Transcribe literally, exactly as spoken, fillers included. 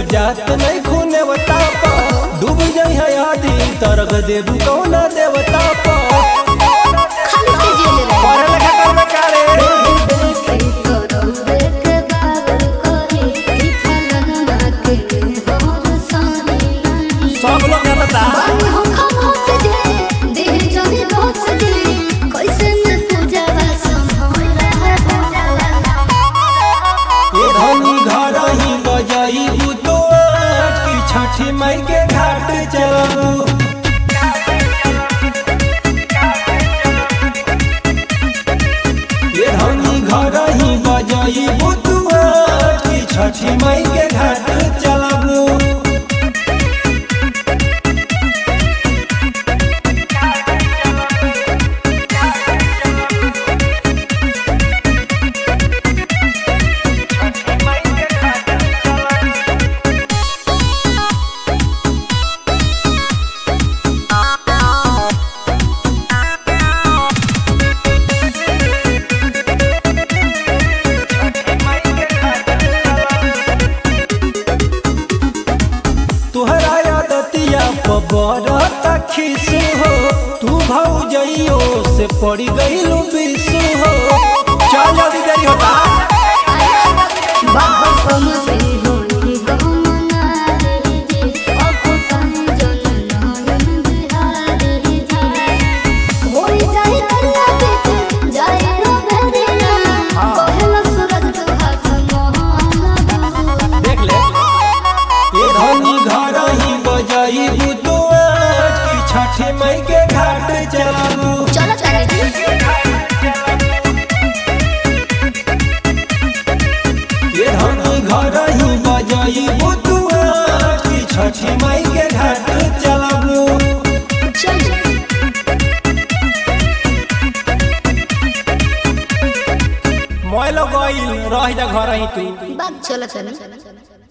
जात नहीं खूने बता पा डूब जाई है आदि तरग देबू कौना देवता पा खाली के जेल रे पढ़े लिखे करना करे सब लोग ने बता छठी मई के घाट चलबू ये धनी घर ही बजाई बुतुआ की छठी मई के घाट चलबू बड़ा खीसू हो तू भौजइयो से पड़ी गईलू बिसू हो चल जल्दी देरी होता बाबा समझे होनी गमना रे जी अब तन जनन बिहारी जी होई जाए करिया बेटे जाए रो भेड़िया कहला सूरज के हाथ मोहना देख ले ये धनी घर ही बजाई छठी मई के घाट चलबू चलो चले जी ये धनी घर ही बजाई बुतुआ की छठी मई के घाट चलबू चल मोय लोग गइल रह जा घर ही तू बात चलो चले